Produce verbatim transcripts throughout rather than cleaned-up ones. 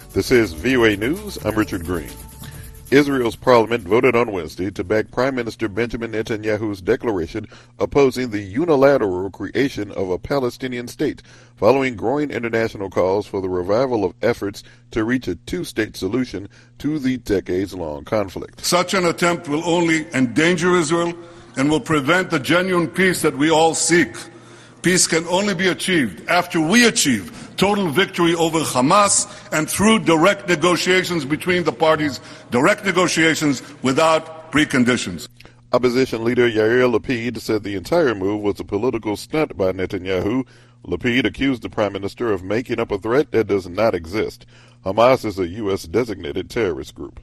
This is V O A News. I'm Richard Green. Israel's parliament voted on Wednesday to back Prime Minister Benjamin Netanyahu's declaration opposing the unilateral creation of a Palestinian state, following growing international calls for the revival of efforts to reach a two-state solution to the decades-long conflict. Such an attempt will only endanger Israel and will prevent the genuine peace that we all seek. Peace can only be achieved after we achieve total victory over Hamas and through direct negotiations between the parties, direct negotiations without preconditions. Opposition leader Yair Lapid said the entire move was a political stunt by Netanyahu. Lapid accused the prime minister of making up a threat that does not exist. Hamas is a U S designated terrorist group.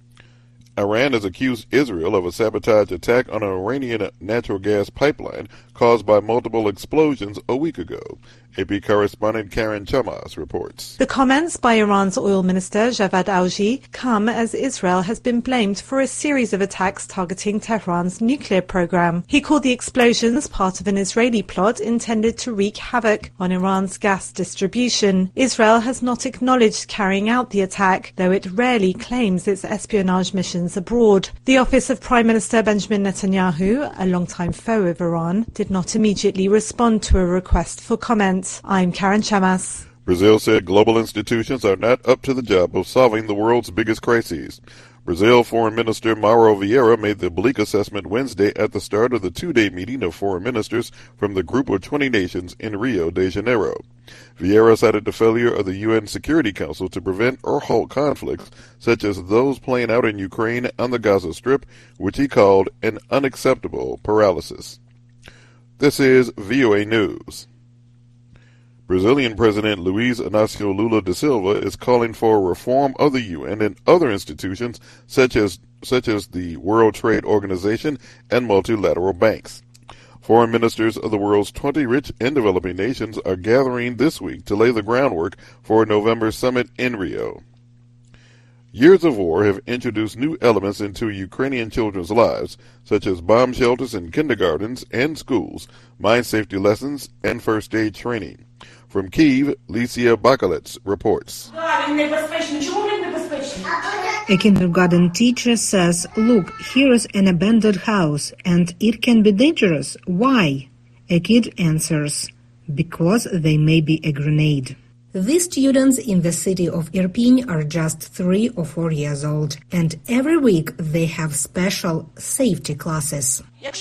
Iran has accused Israel of a sabotage attack on an Iranian natural gas pipeline caused by multiple explosions a week ago. A P correspondent Karen Chamas reports. The comments by Iran's oil minister Javad Alji come as Israel has been blamed for a series of attacks targeting Tehran's nuclear program. He called the explosions part of an Israeli plot intended to wreak havoc on Iran's gas distribution. Israel has not acknowledged carrying out the attack, though it rarely claims its espionage missions abroad. The office of Prime Minister Benjamin Netanyahu, a longtime foe of Iran, did not immediately respond to a request for comment. I'm Karen Chamas. Brazil said global institutions are not up to the job of solving the world's biggest crises. Brazil Foreign Minister Mauro Vieira made the bleak assessment Wednesday at the start of the two-day meeting of foreign ministers from the Group of twenty nations in Rio de Janeiro. Vieira cited the failure of the U N Security Council to prevent or halt conflicts, such as those playing out in Ukraine and the Gaza Strip, which he called an unacceptable paralysis. This is V O A News. Brazilian President Luiz Inácio Lula da Silva is calling for a reform of the U N and other institutions such as such as the World Trade Organization and multilateral banks. Foreign ministers of the world's twenty rich and developing nations are gathering this week to lay the groundwork for a November summit in Rio. Years of war have introduced new elements into Ukrainian children's lives, such as bomb shelters in kindergartens and schools, mine safety lessons, and first aid training. From Kyiv, Licia Bakalets reports. A kindergarten teacher says, "Look, here is an abandoned house, and it can be dangerous. Why?" A kid answers, "Because they may be a grenade." These students in the city of Irpin are just three or four years old, and every week they have special safety classes.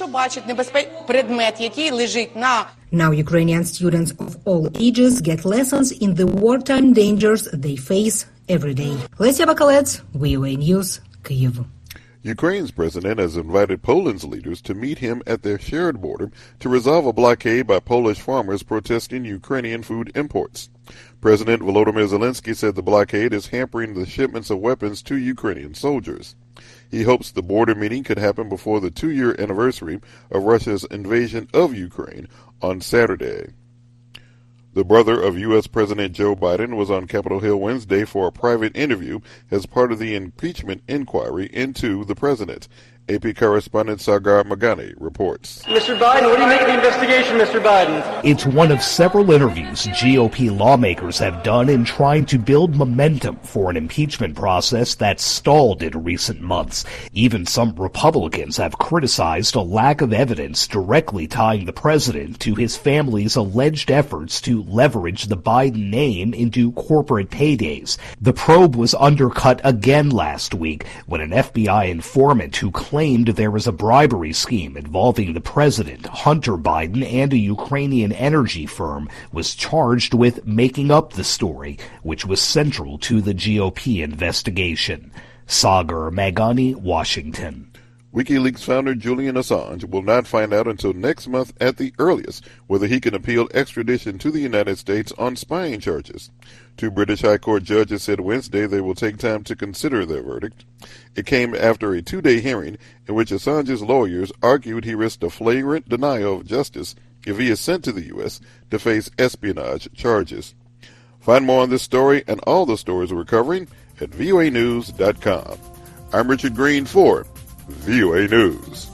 Now Ukrainian students of all ages get lessons in the wartime dangers they face every day. Lesia Bakalets, V O A News, Kyiv. Ukraine's president has invited Poland's leaders to meet him at their shared border to resolve a blockade by Polish farmers protesting Ukrainian food imports. President Volodymyr Zelensky said the blockade is hampering the shipments of weapons to Ukrainian soldiers. He hopes the border meeting could happen before the two-year anniversary of Russia's invasion of Ukraine on Saturday. The brother of U S President Joe Biden was on Capitol Hill Wednesday for a private interview as part of the impeachment inquiry into the president. A P correspondent Sagar Magani reports. Mister Biden, what do you make of the investigation, Mister Biden? It's one of several interviews G O P lawmakers have done in trying to build momentum for an impeachment process that stalled in recent months. Even some Republicans have criticized a lack of evidence directly tying the president to his family's alleged efforts to leverage the Biden name into corporate paydays. The probe was undercut again last week when an F B I informant who claimed there was a bribery scheme involving the president, Hunter Biden, and a Ukrainian energy firm was charged with making up the story, which was central to the G O P investigation. Sagar Magani, Washington. WikiLeaks founder Julian Assange will not find out until next month at the earliest whether he can appeal extradition to the United States on spying charges. Two British High Court judges said Wednesday they will take time to consider their verdict. It came after a two-day hearing in which Assange's lawyers argued he risked a flagrant denial of justice if he is sent to the U S to face espionage charges. Find more on this story and all the stories we're covering at V O A news dot com. I'm Richard Green for V O A News.